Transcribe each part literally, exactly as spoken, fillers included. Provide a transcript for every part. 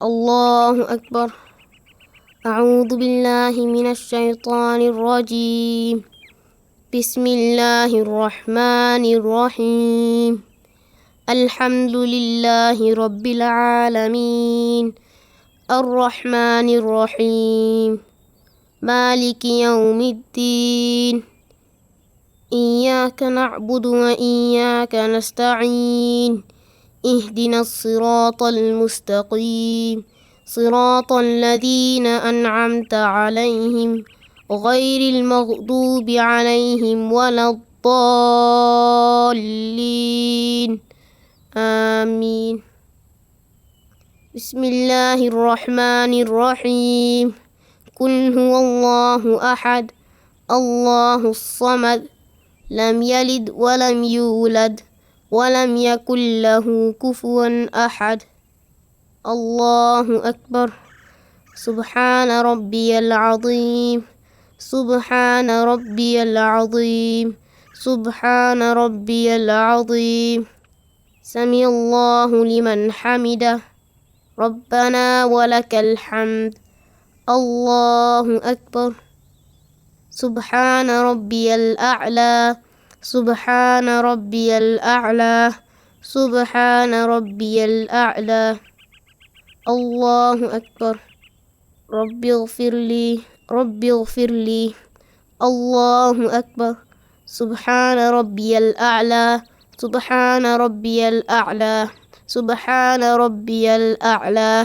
الله أكبر. أعوذ بالله من الشيطان الرجيم. بسم الله الرحمن الرحيم. الحمد لله رب العالمين الرحمن الرحيم مالك يوم الدين إياك نعبد وإياك نستعين اهدنا الصراط المستقيم صراط الذين أنعمت عليهم غير المغضوب عليهم ولا الضالين آمين. بسم الله الرحمن الرحيم. قل هو الله أحد الله الصمد لم يلد ولم يولد ولم يكن له كفوا أحد. الله أكبر. سبحان ربي العظيم سبحان ربي العظيم سبحان ربي العظيم. سمع الله لمن حمده ربنا ولك الحمد. الله أكبر. سبحان ربي الأعلى سبحان ربي الأعلى سبحان ربي الأعلى. الله أكبر. رب اغفر لي رب اغفر لي. الله أكبر. سبحان ربي الأعلى سبحان ربي الأعلى سبحان ربي الأعلى.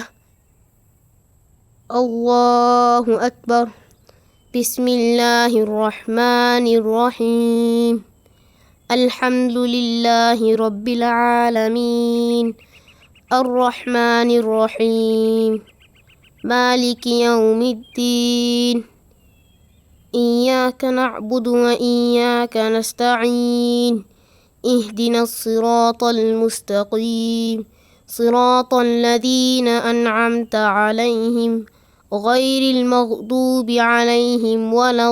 الله أكبر. بسم الله الرحمن الرحيم. الحمد لله رب العالمين الرحمن الرحيم مالك يوم الدين إياك نعبد وإياك نستعين اهدنا الصراط المستقيم صراط الذين أنعمت عليهم غير المغضوب عليهم ولا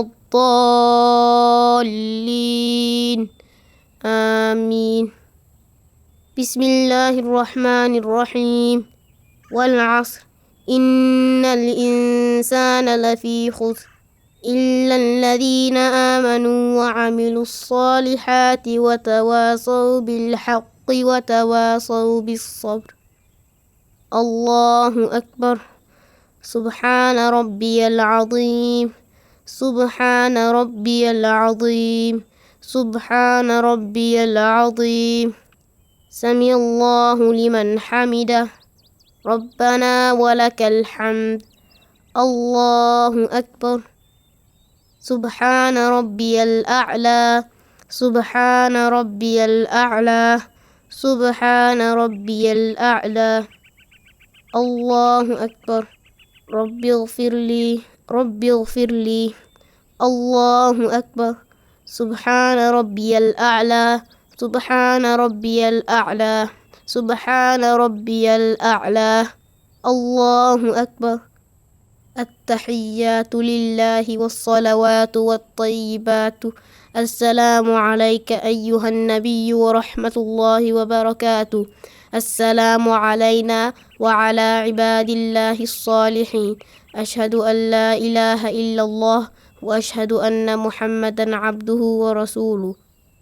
الضالين آمين. بسم الله الرحمن الرحيم. والعصر إن الإنسان لفي خسر إلا الذين آمنوا وعملوا الصالحات وتواصوا بالحق وتواصوا بالصبر. الله أكبر. سبحان ربي العظيم سبحان ربي العظيم سبحان ربي العظيم. سمع الله لمن حمده ربنا ولك الحمد. الله أكبر. سبحان ربي الأعلى سبحان ربي الأعلى سبحان ربي الأعلى. الله أكبر. رب اغفر لي رب اغفر لي. الله أكبر. سبحان ربي الأعلى سبحان ربي الأعلى سبحان ربي الأعلى. الله أكبر. التحيات لله والصلوات والطيبات. السلام عليك أيها النبي ورحمة الله وبركاته. السلام علينا وعلى عباد الله الصالحين. أشهد أن لا إله إلا الله وأشهد أن محمدا عبده ورسوله.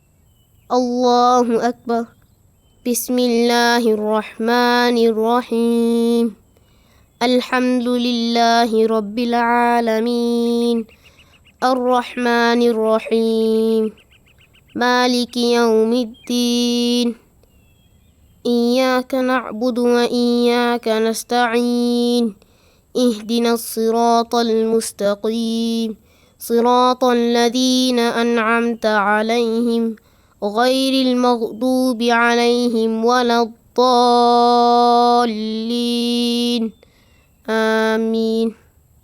الله أكبر. بسم الله الرحمن الرحيم. الحمد لله رب العالمين الرحمن الرحيم مالك يوم الدين إياك نعبد وإياك نستعين اهدنا الصراط المستقيم صراط الذين أنعمت عليهم غير المغضوب عليهم ولا الضالين آمين.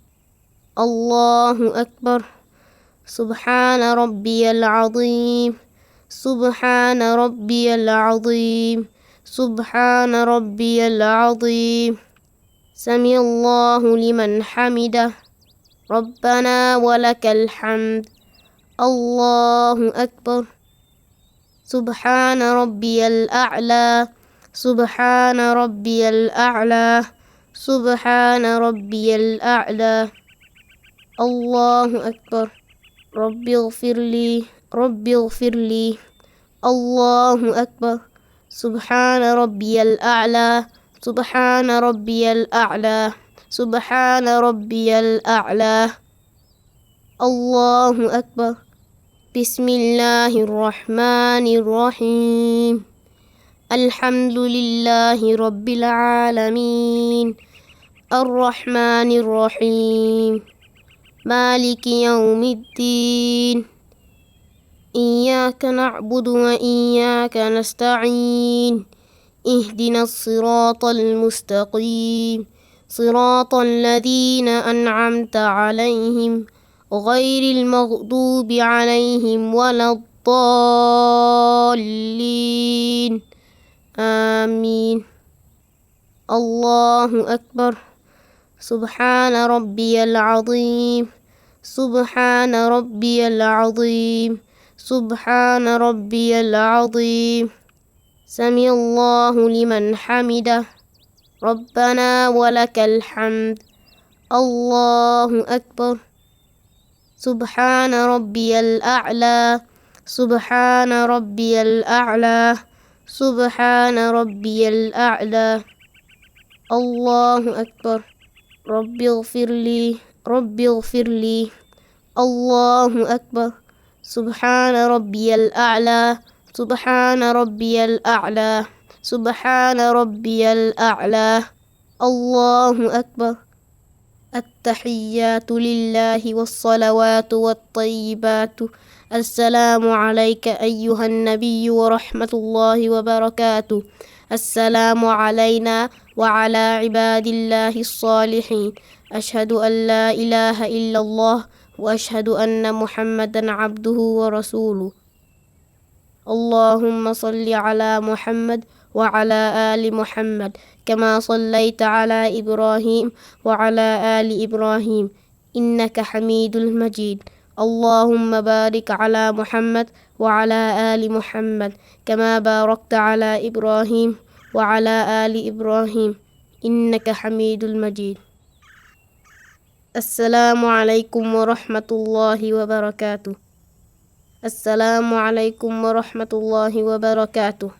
الله أكبر. سبحان ربي العظيم سبحان ربي العظيم سبحان ربي العظيم. سمع الله لمن حمده ربنا ولك الحمد. الله أكبر. سبحان ربي الأعلى سبحان ربي الأعلى سبحان ربي الأعلى. الله أكبر. رب اغفر لي. رب اغفر لي. الله أكبر. سبحان ربي الأعلى. سبحان ربي الأعلى. سبحان ربي الأعلى. الله أكبر. بسم الله الرحمن الرحيم. الحمد لله رب العالمين. الرحمن الرحيم. مالك يوم الدين. إياك نعبد وإياك نستعين. اهدنا الصراط المستقيم صراط الذين أنعمت عليهم غير المغضوب عليهم ولا الضالين. آمين. الله أكبر. سبحان ربي العظيم. سبحان ربي العظيم. سبحان ربي العظيم. سمع الله لمن حمده. ربنا ولك الحمد. الله أكبر. سبحان ربي الأعلى. سبحان ربي الأعلى. سبحان ربي الأعلى. الله أكبر. رب اغفر لي. رب اغفر لي. الله أكبر. سبحان ربي الأعلى. سبحان ربي الأعلى. سبحان ربي الأعلى. الله أكبر. التحيات لله والصلوات والطيبات. السلام عليك أيها النبي ورحمة الله وبركاته. السلام علينا وعلى عباد الله الصالحين. أشهد أن لا إله إلا الله وأشهد أن محمدا عبده ورسوله. اللهم صل على محمد وعلى آل محمد كما صليت على إبراهيم وعلى آل إبراهيم إنك حميد مجيد. اللهم بارك على محمد وعلى آل محمد كما باركت على إبراهيم وعلى آل إبراهيم إنك حميد مجيد. السلام عليكم ورحمة الله وبركاته. السلام عليكم ورحمة الله وبركاته.